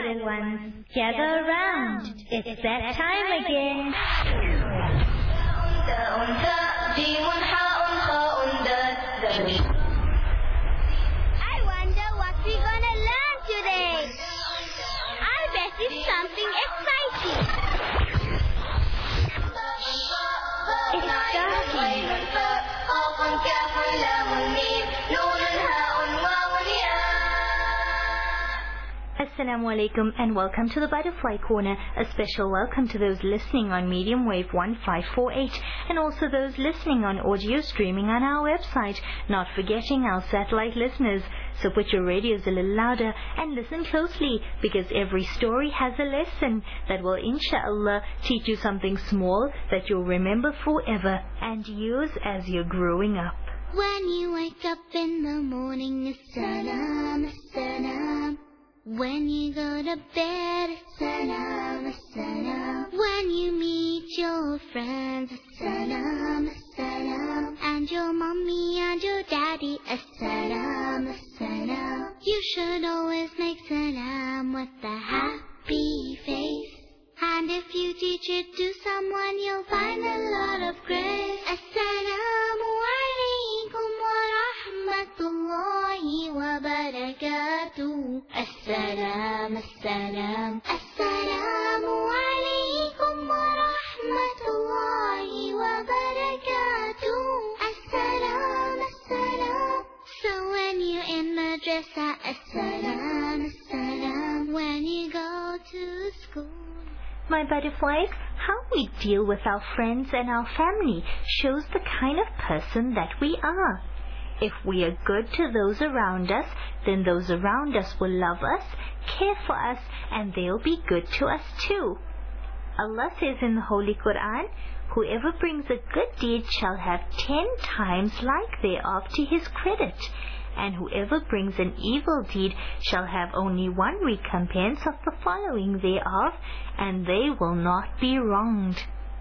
little ones, gather around. It's that time again. I wonder what we're gonna learn today. I bet it's something exciting. It's starting. Assalamu alaikum and welcome to the Butterfly Corner. A special welcome to those listening on medium wave 1548 and also those listening on audio streaming on our website, not forgetting our satellite listeners. So put your radios a little louder and listen closely, because every story has a lesson that will inshallah teach you something small that you'll remember forever and use as you're growing up. When you wake up in the morning, as-salam, as-salam. When you go to bed, as-salam, as-salam. When you meet your friends, as-salam, as-salam. And your mommy and your daddy, as-salam, as-salam. You should always make salam with a happy face. And if you teach it to someone, you'll find a lot of grace. Assalamu alaikum wa rahmatullahi wa barakatuh. Assalam, assalam. Assalamu alaikum wa rahmatullahi wa barakatuh. Assalam, assalam. So when you're in madrasa, assalam, assalam. When you go to school, My butterflies, how we deal with our friends and our family shows the kind of person that we are. If we are good to those around us, then those around us will love us, care for us, and they'll be good to us too. Allah says in the Holy Quran, whoever brings a good deed shall have 10 times like thereof to his credit, and whoever brings an evil deed shall have only one recompense of the following thereof, and they will not be wronged.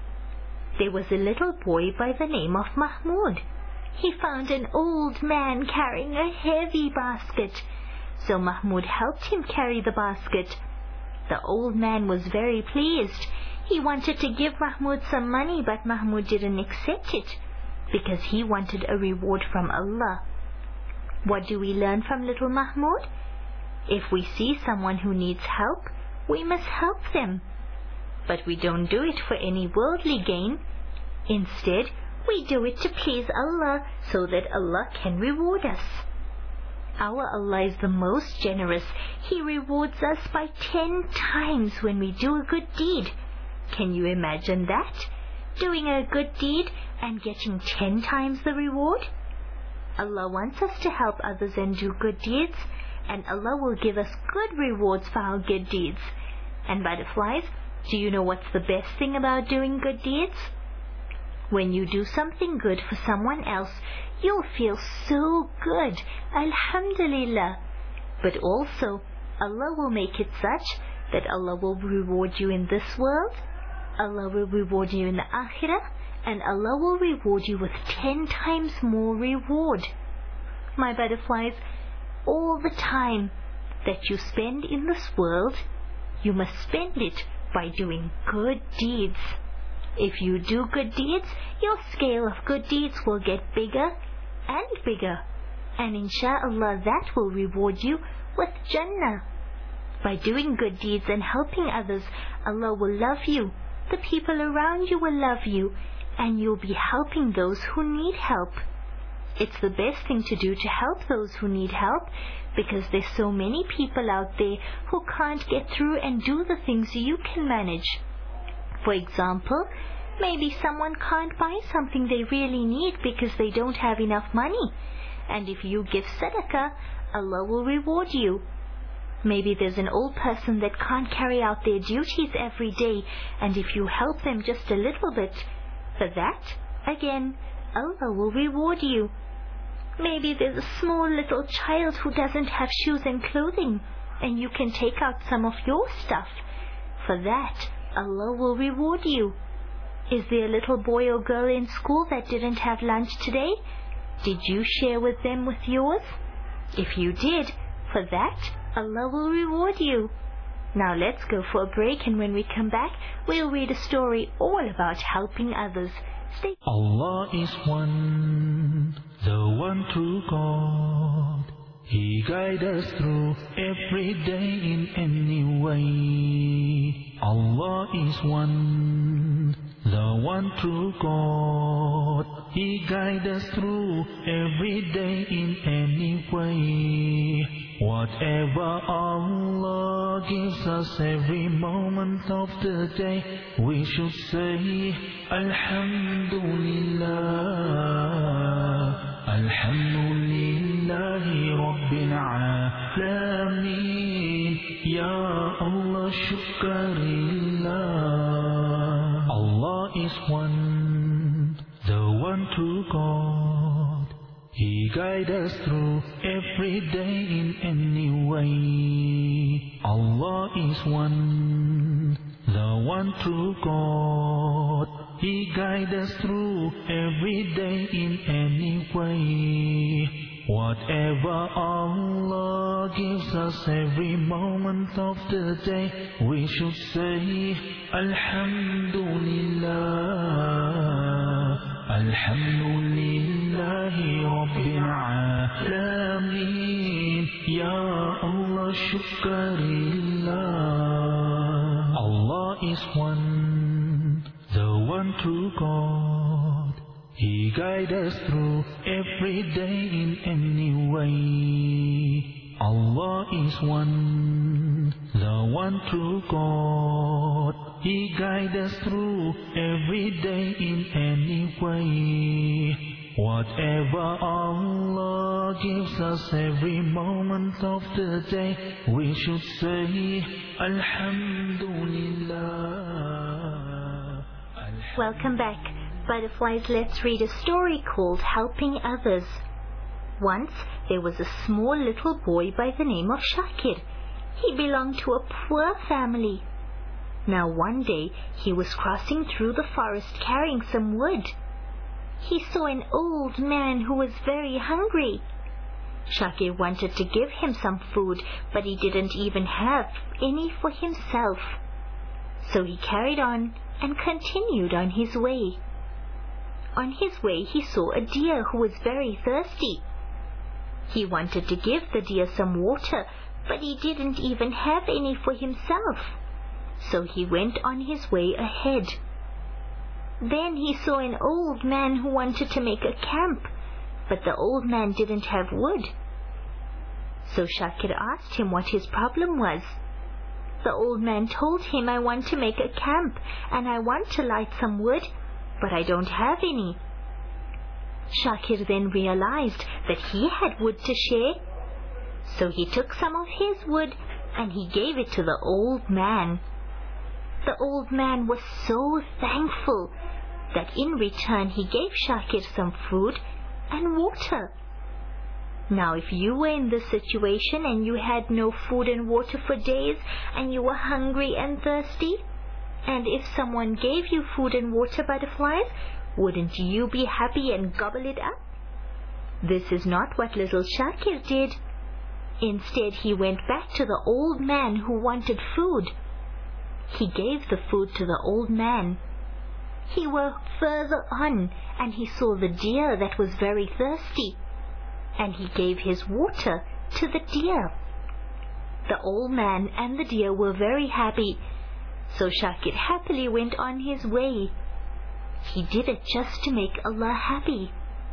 There was a little boy by the name of Mahmud. He found an old man carrying a heavy basket. So Mahmud helped him carry the basket. The old man was very pleased. He wanted to give Mahmud some money, but Mahmud didn't accept it, because he wanted a reward from Allah. What do we learn from little Mahmud? If we see someone who needs help, we must help them. But we don't do it for any worldly gain. Instead, we do it to please Allah, so that Allah can reward us. Our Allah is the most generous. He rewards us by 10 times when we do a good deed. Can you imagine that? Doing a good deed and getting 10 times the reward? Allah wants us to help others and do good deeds, and Allah will give us good rewards for our good deeds. And butterflies, do you know what's the best thing about doing good deeds? When you do something good for someone else, you'll feel so good, alhamdulillah. But also, Allah will make it such that Allah will reward you in this world, Allah will reward you in the akhirah, and Allah will reward you with 10 times more reward. My butterflies, all the time that you spend in this world, you must spend it by doing good deeds. If you do good deeds, your scale of good deeds will get bigger and bigger. And insha'Allah, that will reward you with Jannah. By doing good deeds and helping others, Allah will love you. The people around you will love you, and you'll be helping those who need help. It's the best thing to do to help those who need help, because there's so many people out there who can't get through and do the things you can manage. For example, maybe someone can't buy something they really need because they don't have enough money. And if you give sadaqah, Allah will reward you. Maybe there's an old person that can't carry out their duties every day, and if you help them just a little bit, for that, again, Allah will reward you. Maybe there's a small little child who doesn't have shoes and clothing, and you can take out some of your stuff. For that, Allah will reward you. Is there a little boy or girl in school that didn't have lunch today? Did you share with them with yours? If you did, for that, Allah will reward you. Now let's go for a break, and when we come back, we'll read a story all about helping others. Stay. Allah is one, the one true God. He guides us through every day in any way. Allah is one, the one true God. He guides us through every day in any way. Whatever Allah gives us every moment of the day, we should say Alhamdulillah, Alhamdulillahi Rabbil Alameen. Ya Allah, Shukrillah. Allah is one, the one true God. He guides us through every day in any way. Allah is one, the one true God. He guides us through every day in any way. Whatever Allah gives us every moment of the day, we should say Alhamdulillah, Alhamdulillahi Rabbil Alameen. Ya Allah, Shukrillah. Allah is one, the one true God. He guides us through every day in any way. Allah is one, the one true God. He guides us through every day in any way. Whatever Allah gives us every moment of the day, we should say Alhamdulillah. Welcome back. Butterflies, let's read a story called Helping Others. Once there was a small little boy by the name of Shakir. He belonged to a poor family. Now one day he was crossing through the forest carrying some wood. He saw an old man who was very hungry. Shakir wanted to give him some food, but he didn't even have any for himself. So he carried on and continued on his way. On his way he saw a deer who was very thirsty. He wanted to give the deer some water, but he didn't even have any for himself. So he went on his way ahead. Then he saw an old man who wanted to make a camp, but the old man didn't have wood. So Shakir asked him what his problem was. The old man told him, I want to make a camp, and I want to light some wood, but I don't have any. Shakir then realized that he had wood to share. So he took some of his wood and he gave it to the old man. The old man was so thankful that in return he gave Shakir some food and water. Now if you were in this situation and you had no food and water for days, and you were hungry and thirsty, and if someone gave you food and water, Butterflies, wouldn't you be happy and gobble it up? This is not what little Shakir did. Instead, he went back to the old man who wanted food. He gave the food to the old man. He walked further on, and he saw the deer that was very thirsty, and he gave his water to the deer. The old man and the deer were very happy, so Shakir happily went on his way. He did it just to make Allah happy.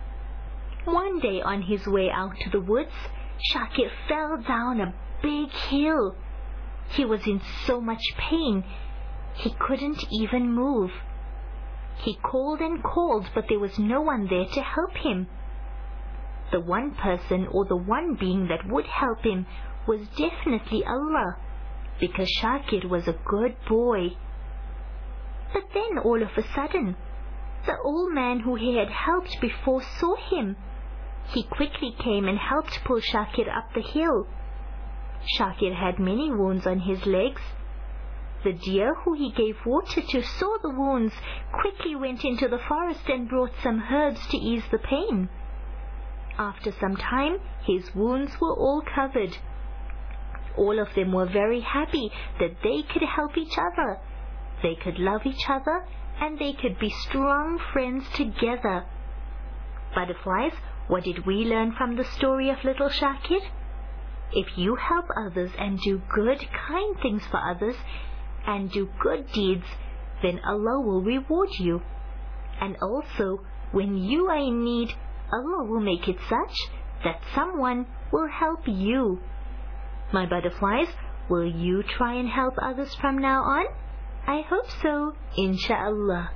One day on his way out to the woods, Shakir fell down a big hill. He was in so much pain, he couldn't even move. He called and called, but there was no one there to help him. The one person or the one being that would help him was definitely Allah, because Shakir was a good boy. But then all of a sudden, the old man who he had helped before saw him. He quickly came and helped pull Shakir up the hill. Shakir had many wounds on his legs. The deer who he gave water to saw the wounds, quickly went into the forest and brought some herbs to ease the pain. After some time, his wounds were all covered. all of them were very happy that they could help each other. They could love each other, and they could be strong friends together. Butterflies, what did we learn from the story of little Shakir? If you help others and do good, kind things for others, and do good deeds, then Allah will reward you. And also, when you are in need, Allah will make it such that someone will help you. My butterflies, will you try and help others from now on? I hope so, inshallah.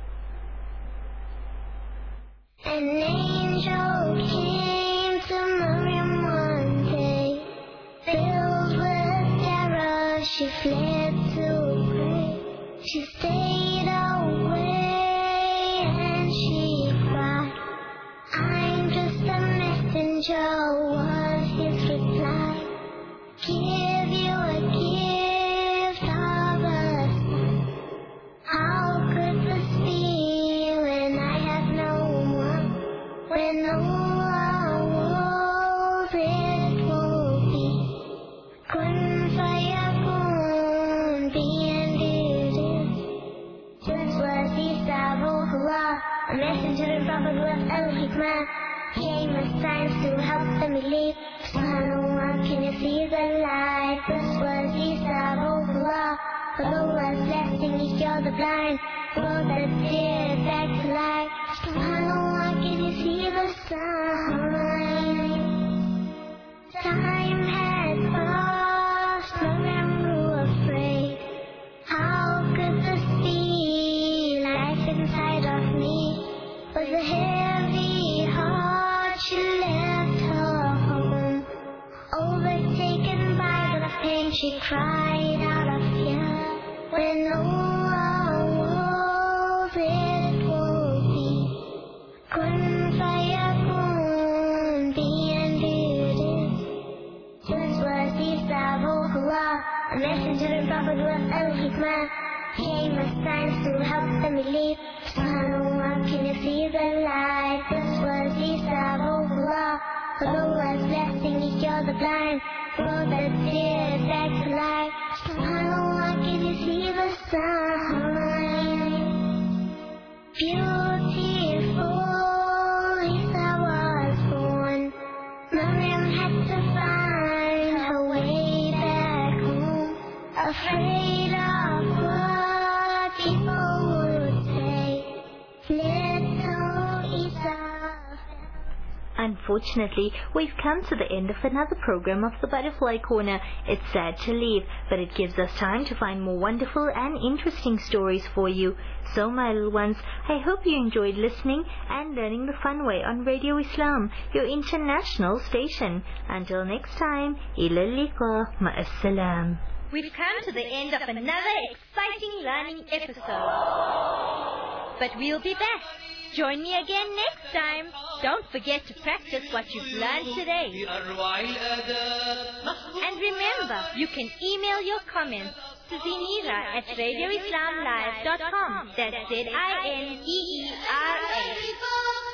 An angel came to Maryam one day, filled with terror, she fled to pray. She stayed away and she cried, I'm just a messenger, was his reply. Give you a gift of a son. How could this be when I have no one? When Allah wills it will be. Kun fayakun, be and it is. This was Isa Ruhullah, a messenger and prophet with al-Hikmah. Came as signs to help them believe. SubhanAllah, can you see the light? This was Isa Ruhullah, for Allah's blessing he cured the blind, brought the dead back to life. SubhanAllah, can you see the sign? Time had passed, Maryam grew afraid. How could this be? Life inside of me was a heavy heart. She left her home, overtaken by the pain. She cried out of fear. When Allah wills it will be. Kun fayakun, be and it is. This was Isa Ruhullah, a messenger and prophet with al-Hikmah. Came as signs to help them believe. SubhanAllah, can you see the light? This was Isa Ruhullah, for Allah's blessing he cured the blind, brought the dead back to life. SubhanAllah, can you see the sign? Beautiful Isa was born. Maryam had to find her way back home, afraid of what people would say. Little Isa. Unfortunately, we've come to the end of another program of the Butterfly Corner. It's sad to leave, but it gives us time to find more wonderful and interesting stories for you. So, my little ones, I hope you enjoyed listening and learning the fun way on Radio Islam, your international station. Until next time, ila liqa, ma'assalam. We've come to the end of another exciting learning episode. But we'll be back. Join me again next time. Don't forget to practice what you've learned today. And remember, you can email your comments to Zinera@radioislamlive.com. That's ZINEERA.